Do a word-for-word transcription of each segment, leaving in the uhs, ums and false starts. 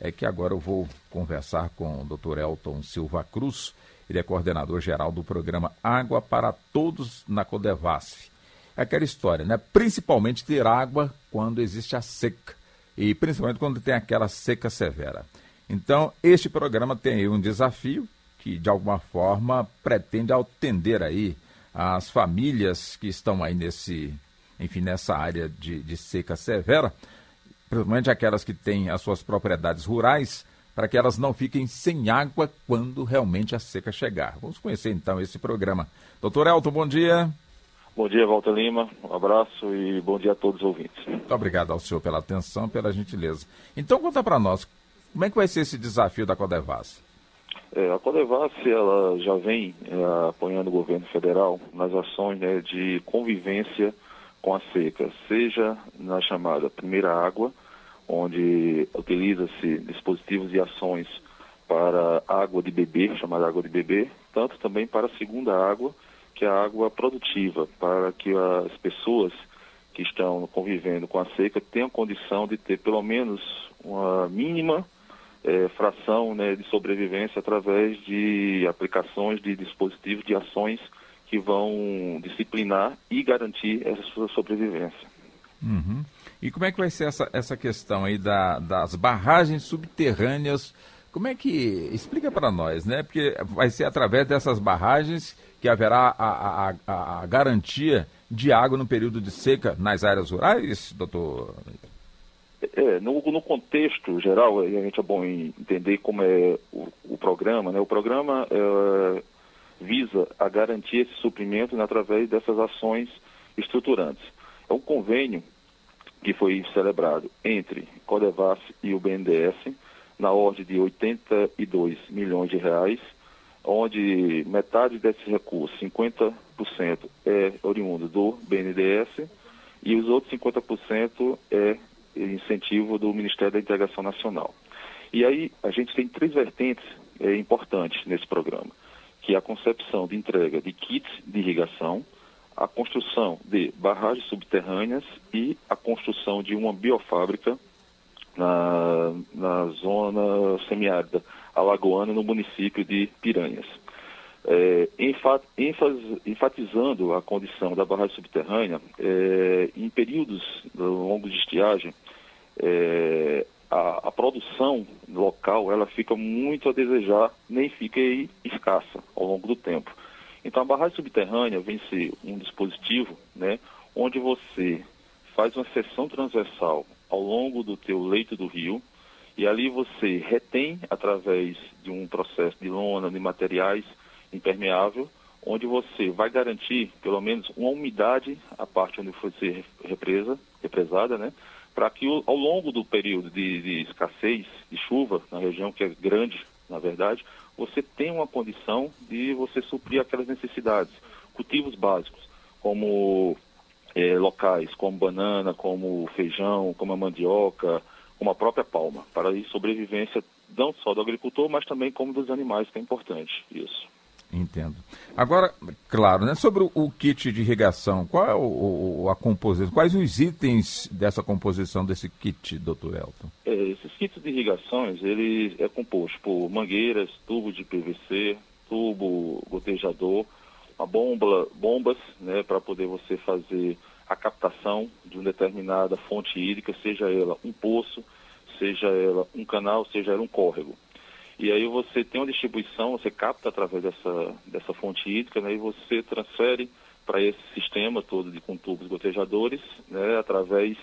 é que agora eu vou conversar com o doutor Elton Silva Cruz. Ele é coordenador geral do programa Água para Todos na Codevasf. É aquela história, né? Principalmente ter água quando existe a seca e principalmente quando tem aquela seca severa. Então, este programa tem aí um desafio que, de alguma forma, pretende atender aí as famílias que estão aí nesse, enfim, nessa área de, de seca severa, principalmente aquelas que têm as suas propriedades rurais, para que elas não fiquem sem água quando realmente a seca chegar. Vamos conhecer, então, esse programa. Doutor Elton, bom dia. Bom dia, Walter Lima. Um abraço e bom dia a todos os ouvintes. Muito obrigado ao senhor pela atenção, pela gentileza. Então, conta para nós, como é que vai ser esse desafio da Codevasf? É, a Codevasf, ela já vem é, apoiando o governo federal nas ações, né, de convivência com a seca, seja na chamada primeira água, onde utiliza-se dispositivos e ações para água de beber, chamada água de beber, tanto também para a segunda água, que é a água produtiva, para que as pessoas que estão convivendo com a seca tenham condição de ter pelo menos uma mínima é, fração, né, de sobrevivência através de aplicações de dispositivos, de ações que vão disciplinar e garantir essa sua sobrevivência. Uhum. E como é que vai ser essa, essa questão aí da, das barragens subterrâneas? Como é que... Explica para nós, né? Porque vai ser através dessas barragens que haverá a, a, a, a garantia de água no período de seca nas áreas rurais, doutor? É, no, no contexto geral, a gente é bom entender como é o, o programa, né? O programa é, visa a garantir esse suprimento, né, através dessas ações estruturantes. É um convênio que foi celebrado entre Codevasf e o B N D E S, na ordem de oitenta e dois milhões de reais, onde metade desses recursos, cinquenta por cento, é oriundo do B N D E S e os outros cinquenta por cento é incentivo do Ministério da Integração Nacional. E aí a gente tem três vertentes é, importantes nesse programa, que é a concepção de entrega de kits de irrigação, a construção de barragens subterrâneas e a construção de uma biofábrica na, na zona semiárida alagoana, no município de Piranhas. É, enfas, enfatizando a condição da barragem subterrânea, é, em períodos longos de estiagem, é, a, a produção local ela fica muito a desejar, nem fica aí escassa ao longo do tempo. Então, a barragem subterrânea vem ser um dispositivo, né, onde você faz uma seção transversal ao longo do teu leito do rio e ali você retém, através de um processo de lona, de materiais impermeável, onde você vai garantir, pelo menos, uma umidade, a parte onde foi ser represa, represada, né, para que ao longo do período de, de escassez de chuva, na região que é grande, na verdade, você tem uma condição de você suprir aquelas necessidades. Cultivos básicos, como é, locais, como banana, como feijão, como a mandioca, como a própria palma, para a sobrevivência não só do agricultor, mas também como dos animais, que é importante isso. Entendo. Agora, claro, né, sobre o, o kit de irrigação, qual é o, o, a composição, quais os itens dessa composição desse kit, doutor Elton? É, esses kits de irrigações, ele é composto por mangueiras, tubo de P V C, tubo gotejador, uma bomba, bombas, né, para poder você fazer a captação de uma determinada fonte hídrica, seja ela um poço, seja ela um canal, seja ela um córrego. E aí você tem uma distribuição, você capta através dessa, dessa fonte hídrica, né, e você transfere para esse sistema todo de, com tubos gotejadores, né, através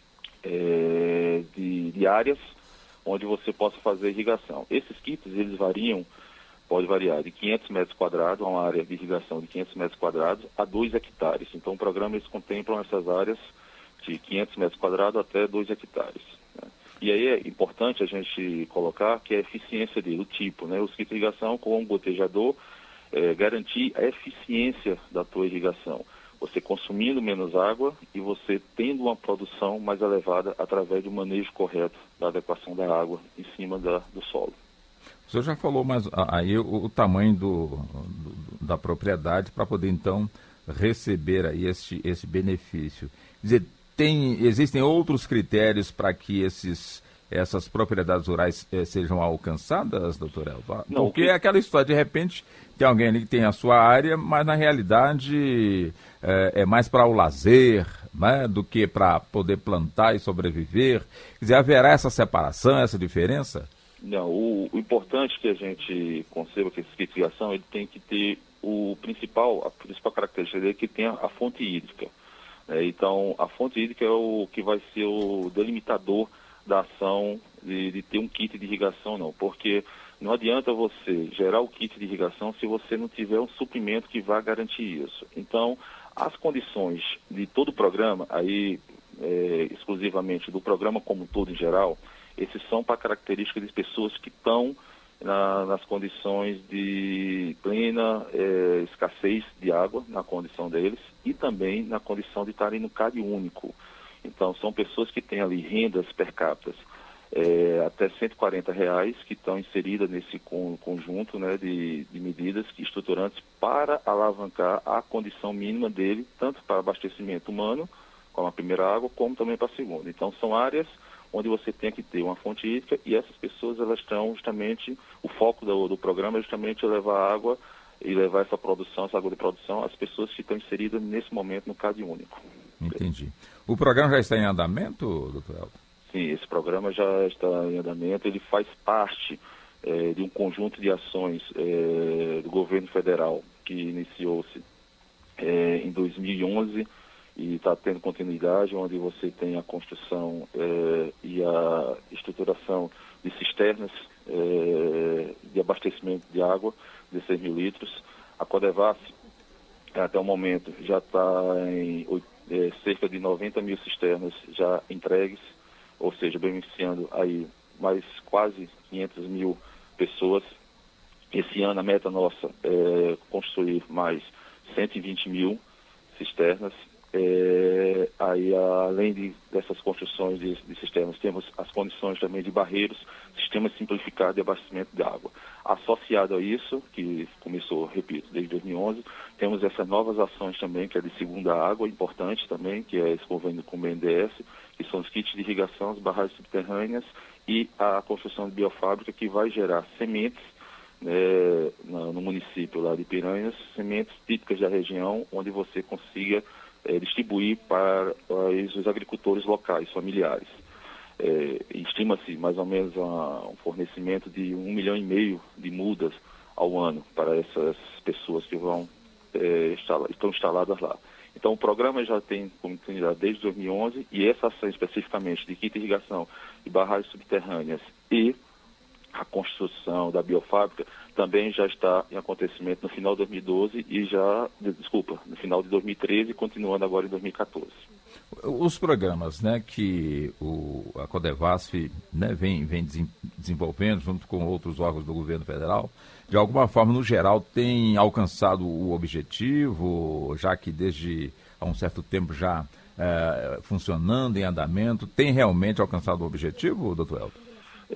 é, de, de áreas onde você possa fazer irrigação. Esses kits, eles variam, pode variar de quinhentos metros quadrados, uma área de irrigação de quinhentos metros quadrados, a dois hectares. Então o programa eles contemplam essas áreas de quinhentos metros quadrados até dois hectares. Né? E aí é importante a gente colocar que a eficiência dele, o tipo, né? Os kits de irrigação com um gotejador, é, garantir a eficiência da tua irrigação. Você consumindo menos água e você tendo uma produção mais elevada através do manejo correto da adequação da água em cima da, do solo. O senhor já falou, mas aí o, o tamanho do, do, da propriedade para poder, então, receber aí esse, esse benefício. Quer dizer, tem, existem outros critérios para que esses, essas propriedades rurais eh, sejam alcançadas, doutor Elton? Não, Porque que... é aquela história, de repente, tem alguém ali que tem a sua área, mas na realidade eh, é mais para o lazer, né, do que para poder plantar e sobreviver. Quer dizer, haverá essa separação, essa diferença? Não, o, o importante que a gente conceba que esse kit de irrigação, ele tem que ter o principal, a principal característica dele é que tenha a fonte hídrica. Né? Então, a fonte hídrica é o que vai ser o delimitador da ação de, de ter um kit de irrigação, não. Porque não adianta você gerar o kit de irrigação se você não tiver um suprimento que vá garantir isso. Então, as condições de todo o programa, aí é, exclusivamente do programa como um todo em geral, esses são para características de pessoas que estão na, nas condições de plena é, escassez de água, na condição deles, e também na condição de estarem no C A D único. Então, são pessoas que têm ali rendas per capita é, até cento e quarenta reais, que estão inseridas nesse con, conjunto, né, de, de medidas estruturantes para alavancar a condição mínima dele, tanto para abastecimento humano, como a primeira água, como também para a segunda. Então, são áreas onde você tem que ter uma fonte hídrica, e essas pessoas, elas estão justamente, o foco do, do programa é justamente levar água e levar essa produção, essa água de produção, às pessoas que estão inseridas nesse momento no C A D único. Entendi. O programa já está em andamento, doutor Elton? Sim, esse programa já está em andamento, ele faz parte é, de um conjunto de ações é, do governo federal que iniciou-se é, em dois mil e onze, e está tendo continuidade, onde você tem a construção eh, e a estruturação de cisternas eh, de abastecimento de água de seis mil litros. A Codevasf, até o momento, já está em eh, cerca de noventa mil cisternas já entregues, ou seja, beneficiando aí mais quase quinhentas mil pessoas. Esse ano a meta nossa é construir mais cento e vinte mil cisternas. É, aí, além de, dessas construções de, de sistemas, temos as condições também de barreiros, sistema simplificado de abastecimento de água. Associado a isso, que começou, repito, desde dois mil e onze, temos essas novas ações também, que é de segunda água, importante também, que é esse convênio com o B N D E S, que são os kits de irrigação, as barragens subterrâneas e a construção de biofábrica, que vai gerar sementes, né, no, no município lá de Piranhas, sementes típicas da região, onde você consiga É, distribuir para, para os agricultores locais, familiares. É, estima-se mais ou menos uma, um fornecimento de um milhão e meio de mudas ao ano para essas pessoas que vão é, instalar, estão instaladas lá. Então, o programa já tem continuidade desde dois mil e onze, e essa ação especificamente de kit de irrigação e barragens subterrâneas e a construção da biofábrica também já está em acontecimento no final de dois mil e doze e já, desculpa, no final de dois mil e treze, continuando agora em dois mil e quatorze. Os programas, né, que o, a Codevasf, né, vem, vem desenvolvendo junto com outros órgãos do governo federal, de alguma forma, no geral, tem alcançado o objetivo, já que desde há um certo tempo já é, funcionando, em andamento, tem realmente alcançado o objetivo, doutor Elton?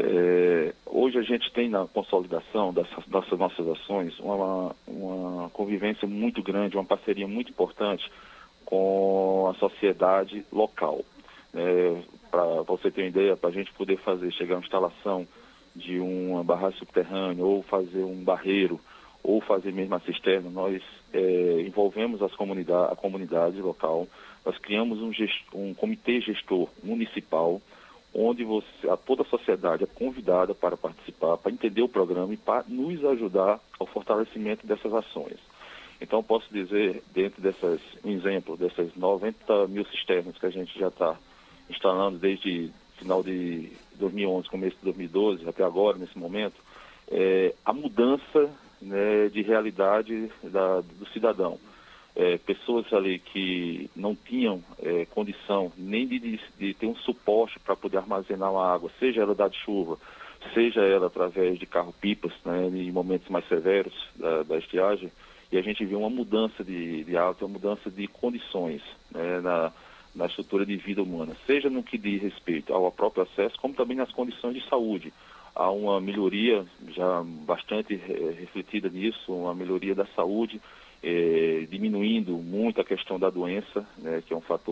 É, hoje a gente tem na consolidação dessas, dessas nossas ações uma, uma convivência muito grande, uma parceria muito importante com a sociedade local. É, para você ter uma ideia, para a gente poder fazer, chegar à instalação de uma barragem subterrânea, ou fazer um barreiro, ou fazer mesmo a cisterna, nós é, envolvemos as comunidade, a comunidade local, nós criamos um, gest, um comitê gestor municipal, onde você, a toda a sociedade é convidada para participar, para entender o programa e para nos ajudar ao fortalecimento dessas ações. Então, posso dizer, dentro dessas, um exemplo, dessas noventa mil cisternas que a gente já está instalando desde final de dois mil e onze, começo de dois mil e doze, até agora, nesse momento, é, a mudança, né, de realidade da, do cidadão. É, pessoas ali que não tinham é, condição nem de, de ter um suporte para poder armazenar uma água, seja ela da chuva, seja ela através de carro-pipas, né, em momentos mais severos da, da estiagem, e a gente viu uma mudança de, de água, uma mudança de condições, né, na, na estrutura de vida humana, seja no que diz respeito ao próprio acesso, como também nas condições de saúde. Há uma melhoria já bastante é, refletida nisso, uma melhoria da saúde, É, diminuindo muito a questão da doença, né, que é um fator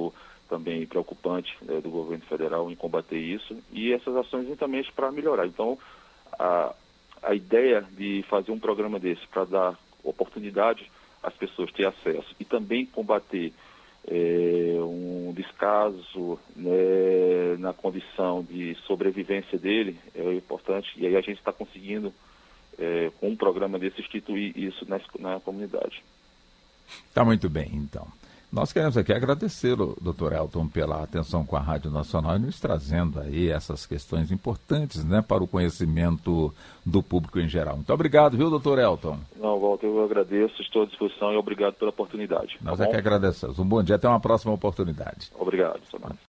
também preocupante né, do governo federal em combater isso, e essas ações justamente para melhorar. Então, a, a ideia de fazer um programa desse para dar oportunidade às pessoas ter acesso e também combater é, um descaso né, na condição de sobrevivência dele é importante, e aí a gente está conseguindo, é, com um programa desse, instituir isso na, na comunidade. Tá muito bem, então. Nós queremos aqui agradecer o doutor Elton pela atenção com a Rádio Nacional e nos trazendo aí essas questões importantes, né, para o conhecimento do público em geral. Muito obrigado, viu, doutor Elton? Não, Walter, eu agradeço, estou à disposição e obrigado pela oportunidade. Nós tá é bom? que agradecemos. Um bom dia, até uma próxima oportunidade. Obrigado, Samara.